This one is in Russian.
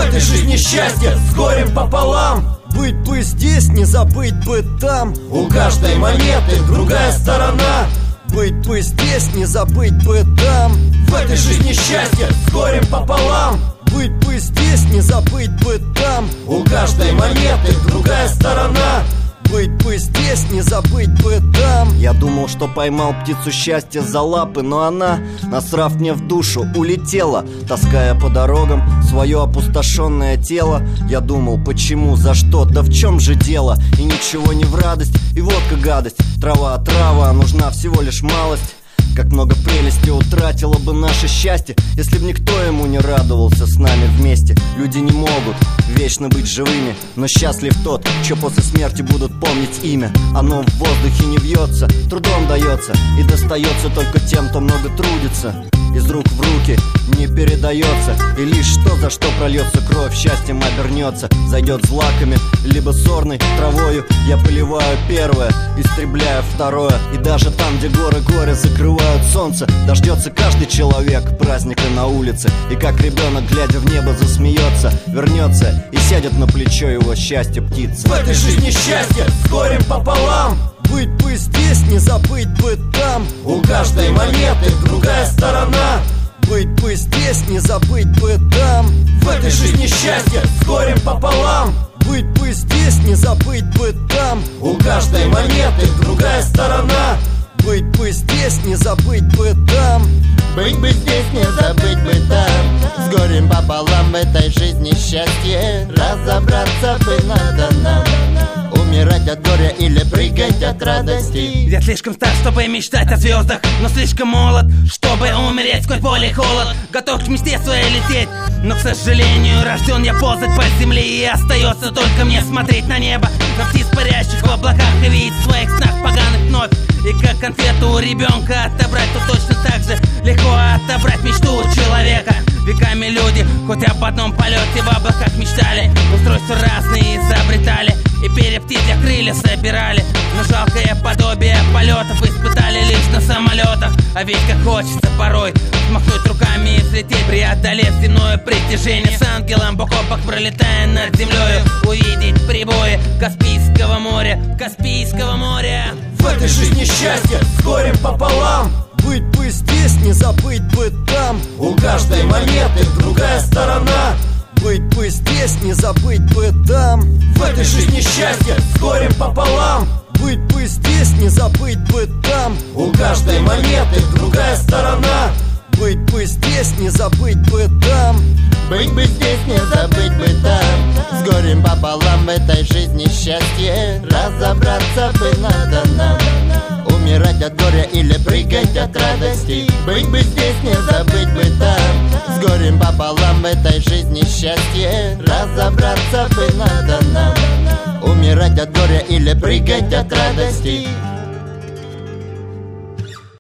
этой жизни счастье с горем пополам. Быть бы здесь, не забыть бы там. У каждой монеты другая сторона. Быть бы здесь, не забыть бы там. В этой жизни счастье с горем пополам. Быть бы здесь, не забыть бы там. У каждой монеты другая сторона. Быть бы здесь, не забыть бы там. Я думал, что поймал птицу счастья за лапы, но она, насрав мне в душу, улетела, таская по дорогам свое опустошенное тело. Я думал, почему, за что, да в чем же дело? И ничего не в радость, и водка гадость. Трава, нужна всего лишь малость. Как много прелести утратило бы наше счастье, если б никто ему не радовался с нами вместе. Люди не могут вечно быть живыми, но счастлив тот, чё после смерти будут помнить имя. Оно в воздухе не вьется, трудом дается, и достается только тем, кто много трудится. Из рук в руки не передается, и лишь что за что прольется кровь, счастьем обернется. Зайдет злаками, либо сорной травою. Я поливаю первое, истребляю второе. И даже там, где горы горя закрывают солнце, дождется каждый человек праздника на улице. И как ребенок, глядя в небо, засмеется, вернется и сядет на плечо его счастье птицы. В этой жизни счастье с горем пополам. Быть бы здесь, не забыть бы там. У каждой монеты другая сторона. Быть бы здесь, не забыть бы там. В этой жизни счастье с горем пополам. Быть бы здесь, не забыть бы там. У каждой монеты другая сторона. Быть бы здесь, не забыть бы там. Быть бы здесь, не забыть бы там. С горем пополам в этой жизни счастье. Разобраться бы надо нам. Умирать от горя или прыгать от радости. Я слишком стар, чтобы мечтать о звездах, но слишком молод, чтобы умереть сквозь боль и холод. Готов к мечте своей лететь, но, к сожалению, рожден я ползать по земле. И остается только мне смотреть на небо, на птиц, парящих в облаках, и видеть в своих снах поганых вновь. И как конфету у ребенка отобрать, то точно так же легко отобрать мечту у человека. Веками люди хоть об одном полете в облаках мечтали, устройства разные изобретали, и перья птичьих крылья собирали. Но жалкое подобие полетов испытали лишь на самолетах. А ведь как хочется порой махнуть руками и взлететь, преодолев земное притяжение, с ангелом бок о бок пролетая над землей, увидеть прибои Каспийского моря, Каспийского моря. В этой жизни счастье с горем пополам. Быть бы здесь, не забыть бы там. У каждой монеты другая сторона. Быть бы здесь, не забыть бы там. В этой жизни счастье с горем пополам. Быть бы здесь, не забыть бы там. У каждой монеты другая сторона. Быть бы здесь, не забыть бы там. Быть бы здесь, не забыть бы там. С горем пополам в этой жизни счастье. Разобраться бы надо нам. Умирать от горя или прыгать от радости. Быть бы здесь, не забыть бы там. С горем пополам в этой жизни счастье. Разобраться бы надо нам. Умирать от горя или прыгать от радости.